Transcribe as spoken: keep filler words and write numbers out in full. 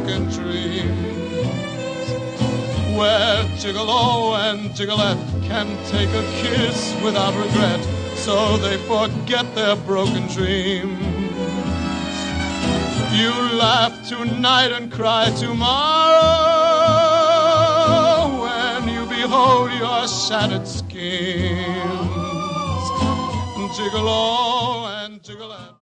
broken dreams, where Gigolo and Gigolette can take a kiss without regret, so they forget their broken dreams. You laugh tonight and cry tomorrow when you behold your shattered schemes. Gigolo and Gigolette.